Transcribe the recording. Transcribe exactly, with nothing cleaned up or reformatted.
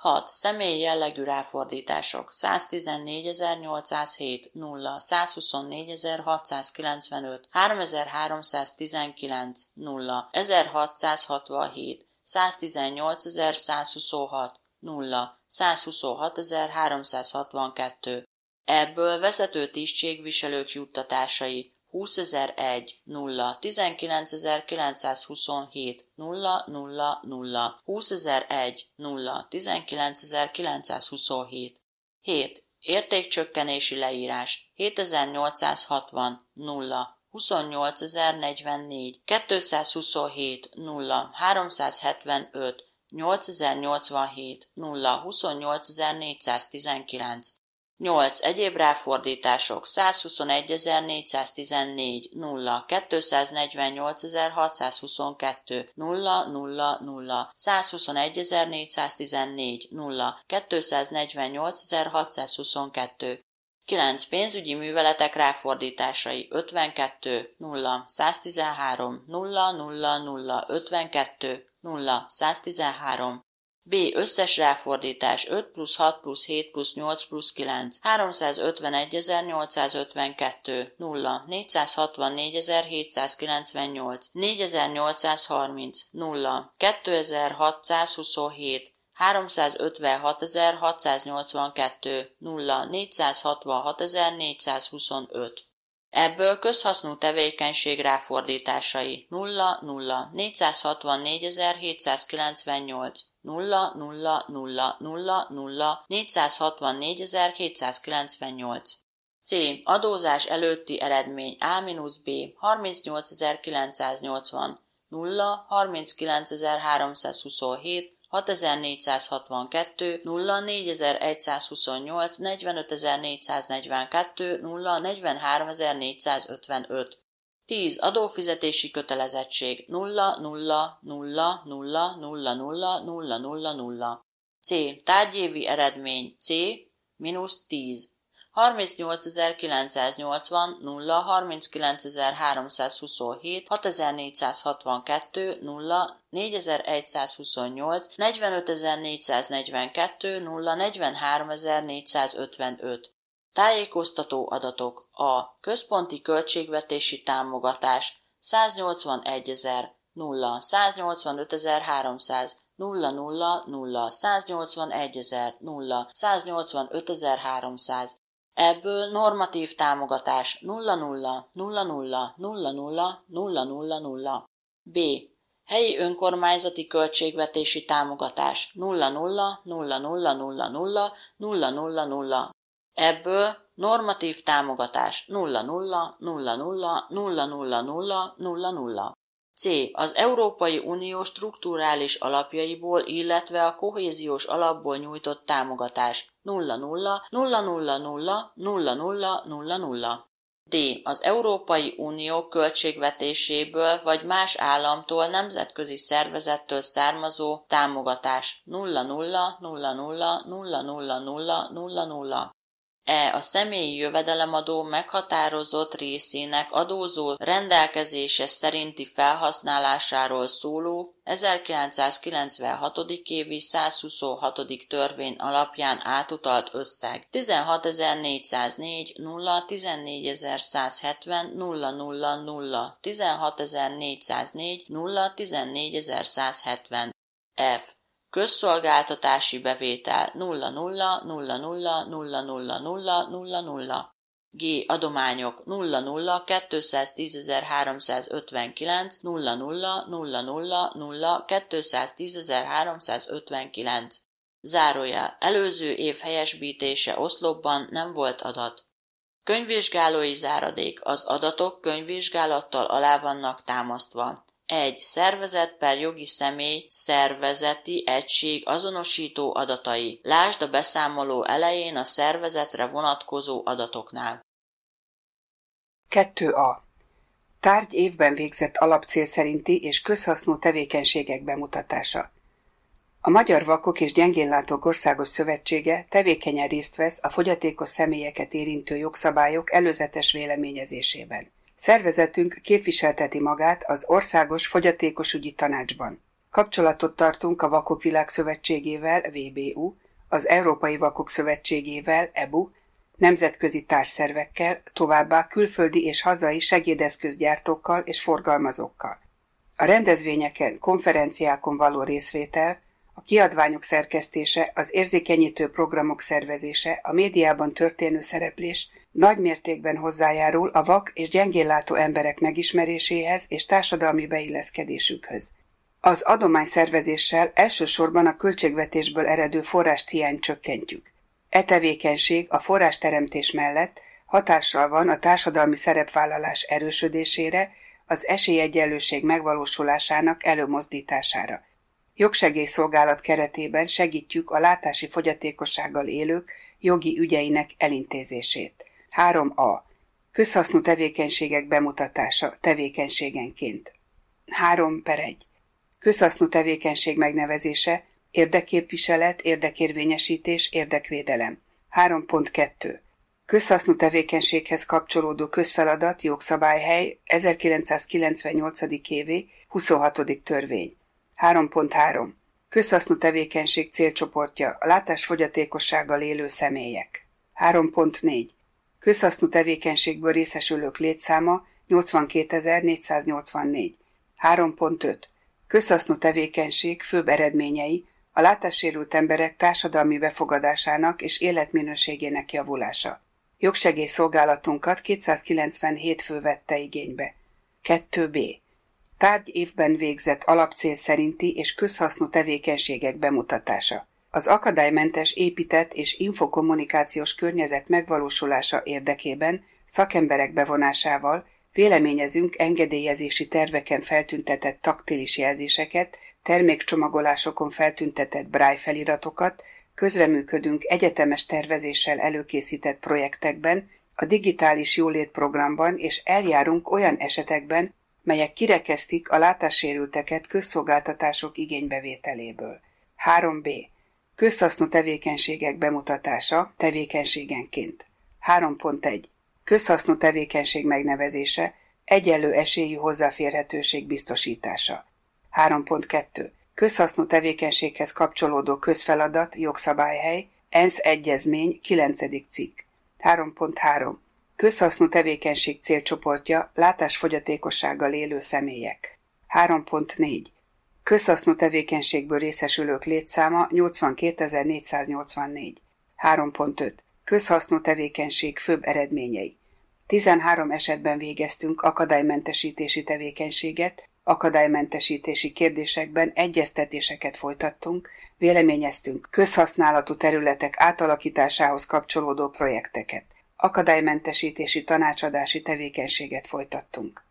hat. Személyi jellegű ráfordítások száztizennégyezer-nyolcszázhét nulla, százhuszonnégyezer-hatszázkilencvenöt, háromezer-háromszáztizenkilenc nulla, ezerhatszázhatvanhét, száztizennyolcezer-százhuszonhat nulla, százhuszonhatezer-háromszázhatvankettő. Ebből vezető tisztségviselők juttatásai húszezer-egy nulla, tizenkilencezer-kilencszázhuszonhét nulla nulla nulla, húszezer-egy nulla, tizenkilencezer-kilencszázhuszonhét. hét. Értékcsökkenési leírás hétezer-nyolcszázhatvan nulla, huszonnyolcezer-negyvennégy, kétszázhuszonhét nulla, háromszázhetvenöt, nyolcezer-nyolcvanhét nulla, huszonnyolcezer-négyszáztizenkilenc. nyolc. Egyéb ráfordítások százhuszonegyezer-négyszáztizennégy nulla, kétszáznegyvennyolcezer-hatszázhuszonkettő nulla nulla nulla, százhuszonegyezer-négyszáztizennégy nulla, kétszáznegyvennyolcezer-hatszázhuszonkettő. kilenc. Pénzügyi műveletek ráfordításai ötvenkettő nulla, száztizenhárom nulla nulla nulla, ötvenkettő nulla, száztizenhárom. B. Összes ráfordítás öt plusz hat plusz hét plusz nyolc plusz kilenc, háromszázötvenegyezer-nyolcszázötvenkettő nulla, négyszázhatvannégyezer-hétszázkilencvennyolc, négyezer-nyolcszázharminc nulla, kétezer-hatszázhuszonhét, háromszázötvenhatezer-hatszáznyolcvankettő nulla, négyszázhatvanhatezer-négyszázhuszonöt. Ebből közhasznú tevékenység ráfordításai nulla nulla, négyszázhatvannégyezer-hétszázkilencvennyolc nulla nulla nulla nulla nulla, négyszázhatvannégyezer-hétszázkilencvennyolc. C. Adózás előtti eredmény A-B harmincnyolcezer-kilencszáznyolcvan nulla, harminckilencezer-háromszázhuszonhét, hatezer-négyszázhatvankettő nulla, négyezer-százhuszonnyolc, negyvenötezer-négyszáznegyvenkettő nulla, negyvenháromezer-négyszázötvenöt. tíz. Adófizetési kötelezettség nulla nulla nulla nulla nulla nulla nulla nulla nulla. C. Tárgyévi eredmény C mínusz tíz. harmincnyolcezer-kilencszáznyolcvan nulla, harminckilencezer-háromszázhuszonhét, hatezer-négyszázhatvankettő nulla, négyezer-százhuszonnyolc, negyvenötezer-négyszáznegyvenkettő nulla, negyvenháromezer-négyszázötvenöt. Tájékoztató adatok. A. Központi költségvetési támogatás száznyolcvanegyezer nulla, száznyolcvanötezer-háromszáz nulla nulla nulla, száznyolcvanegyezer nulla, száznyolcvanötezer-háromszáz. Ebből normatív támogatás nulla nulla nulla nulla nulla nulla nulla nulla nulla. B. Helyi önkormányzati költségvetési támogatás nulla nulla nulla nulla nulla nulla nulla nulla nulla. Ebből normatív támogatás nulla nulla nulla nulla nulla nulla nulla nulla nulla. C. Az Európai Unió strukturális alapjaiból, illetve a kohéziós alapból nyújtott támogatás nulla nulla nulla nulla nulla nulla nulla nulla nulla. D. Az Európai Unió költségvetéséből vagy más államtól, nemzetközi szervezettől származó támogatás nulla nulla nulla nulla nulla nulla nulla nulla nulla. E. A személyi jövedelemadó meghatározott részének adózó rendelkezése szerinti felhasználásáról szóló ezerkilencszázkilencvenhat. évi százhuszonhatodik törvény alapján átutalt összeg tizenhatezer-négyszáznégy nulla, tizennégyezer-százhetven nulla nulla nulla, tizenhatezer-négyszáznégy nulla, tizennégyezer-százhetven. F. Közszolgáltatási bevétel nulla nulla nulla nulla nulla nulla nulla nulla nulla. G. Adományok nulla nulla kétszáztízezer-háromszázötvenkilenc nulla nulla nulla nulla nulla kétszáztízezer-háromszázötvenkilenc. Zárójel. Előző év helyesbítése oszlopban nem volt adat. Könyvvizsgálói záradék. Az adatok könyvvizsgálattal alá vannak támasztva. egy. Szervezet per jogi személy, szervezeti egység azonosító adatai. Lásd a beszámoló elején a szervezetre vonatkozó adatoknál. kettő A. Tárgy évben végzett alapcél szerinti és közhasznú tevékenységek bemutatása. A Magyar Vakok és Gyengénlátók Országos Szövetsége tevékenyen részt vesz a fogyatékos személyeket érintő jogszabályok előzetes véleményezésében. Szervezetünk képviselteti magát az Országos Fogyatékosügyi Tanácsban. Kapcsolatot tartunk a Vakok Világszövetségével, vé bé u, az Európai Vakok Szövetségével, é bé u, nemzetközi társszervekkel, továbbá külföldi és hazai segédeszközgyártókkal és forgalmazókkal. A rendezvényeken, konferenciákon való részvétel, a kiadványok szerkesztése, az érzékenyítő programok szervezése, a médiában történő szereplés nagy mértékben hozzájárul a vak és gyengénlátó emberek megismeréséhez és társadalmi beilleszkedésükhöz. Az adományszervezéssel elsősorban a költségvetésből eredő forráshiányt csökkentjük. E tevékenység a forrásteremtés mellett hatással van a társadalmi szerepvállalás erősödésére, az esélyegyenlőség megvalósulásának előmozdítására. Jogsegélyszolgálat keretében segítjük a látási fogyatékossággal élők jogi ügyeinek elintézését. három a. Közhasznú tevékenységek bemutatása tevékenységenként. három per egy. Közhasznú tevékenység megnevezése, érdekképviselet, érdekérvényesítés, érdekvédelem. három pont kettő. Közhasznú tevékenységhez kapcsolódó közfeladat, jogszabályhely, ezerkilencszázkilencvennyolc. évi huszonhatodik törvény. három pont három. Közhasznú tevékenység célcsoportja, a látásfogyatékossággal élő személyek. három pont négy. Közhasznú tevékenységből részesülők létszáma nyolcvankétezer-négyszáznyolcvannégy. három pont öt. Közhasznú tevékenység főbb eredményei, a látássérült emberek társadalmi befogadásának és életminőségének javulása. Jogsegélyszolgálatunkat kétszázkilencvenhét fő vette igénybe. kettő b. Tárgy évben végzett alapcél szerinti és közhasznú tevékenységek bemutatása. Az akadálymentes épített és infokommunikációs környezet megvalósulása érdekében szakemberek bevonásával véleményezünk engedélyezési terveken feltüntetett taktilis jelzéseket, termékcsomagolásokon feltüntetett braille feliratokat, közreműködünk egyetemes tervezéssel előkészített projektekben, a digitális jólét programban és eljárunk olyan esetekben, melyek kirekesztik a látássérülteket közszolgáltatások igénybevételéből. három b. Közhasznú tevékenységek bemutatása tevékenységenként. három pont egy. Közhasznú tevékenység megnevezése, egyenlő esélyű hozzáférhetőség biztosítása. három pont kettő. Közhasznú tevékenységhez kapcsolódó közfeladat, jogszabályhely, ENSZ egyezmény, kilencedik cikk. három pont három. Közhasznú tevékenység célcsoportja, látásfogyatékossággal élő személyek. három pont négy. Közhasznú tevékenységből részesülők létszáma nyolcvankétezer-négyszáznyolcvannégy. három pont öt. Közhasznú tevékenység főbb eredményei. tizenhárom esetben végeztünk akadálymentesítési tevékenységet, akadálymentesítési kérdésekben egyeztetéseket folytattunk, véleményeztünk közhasználatú területek átalakításához kapcsolódó projekteket, akadálymentesítési tanácsadási tevékenységet folytattunk.